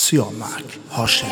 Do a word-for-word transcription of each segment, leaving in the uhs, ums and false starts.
Siyamak Haşim.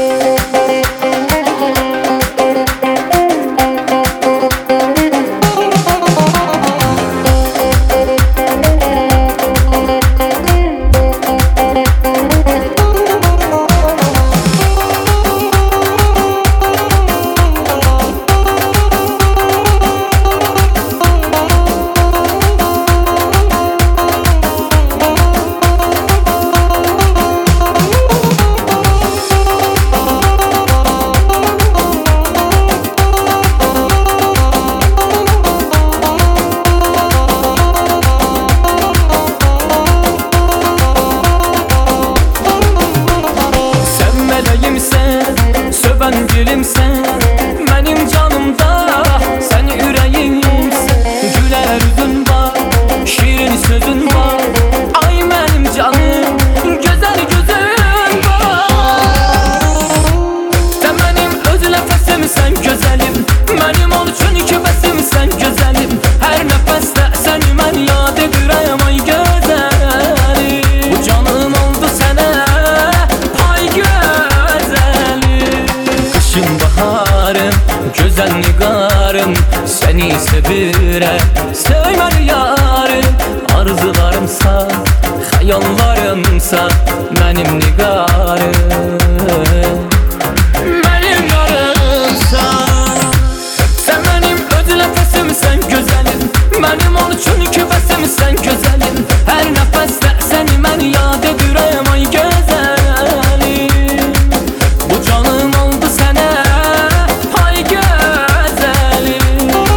Söven gülümsen benim canımda, sen yüreğimsin. Güler yüzün var, şirin sözün var. Ay benim canım, güzel gözün var. Sen benim öz nefesimsen güzelim, benim ol çünkü besimsen güzelim. Her nefeste seni ben yad edirəm ay güzelim. Bu canım oldu sana pay güzelim. Kışın baharım, güzel nigarım, seni sevirəm, sevmeli yarım. Arzularımsa, hayallarımsa, benim nigarım, benim yarımsa. Sen benim öz nefesimsen güzelim, benim ol çünkü besimsen güzelim. Her nefeste seni ben yad edirəm ay güzelim. Bu canım oldu sana pay güzelim.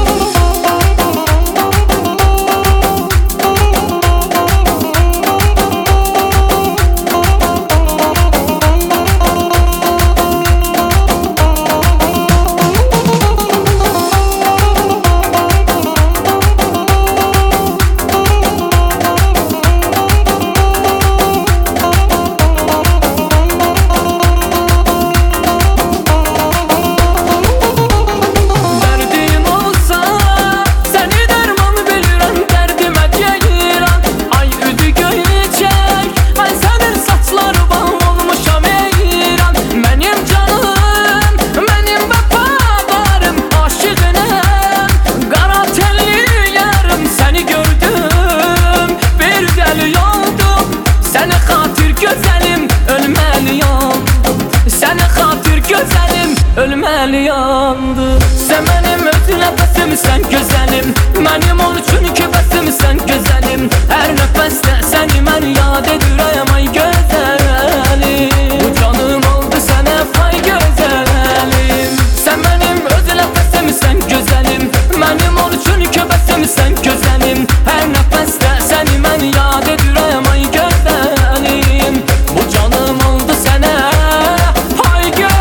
Ölmeli yandı. Sen benim öz nefesimsen güzelim, benim ol çünkü besimsen güzelim. Her nefeste seni ben yad edirəm ay güzelim. Bu canım oldu sana pay güzelim. Sen benim öz nefesimsen güzelim, benim ol çünkü besimsen güzelim. Her nefeste seni ben yad edirəm ay güzelim. Bu canım oldu sana pay güzelim.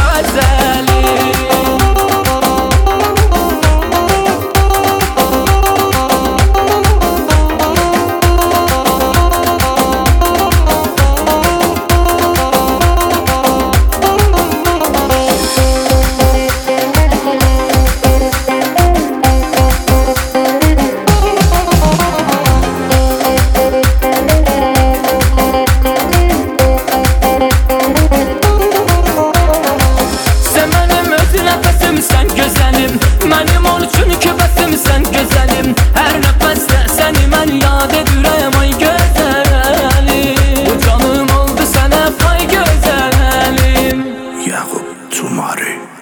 Sen güzelim, benim ol çünkü besimsen güzelim. Her nefeste seni ben yad edirəm ay güzelim. Bu canım oldu sana pay güzelim. Yakup Tumari.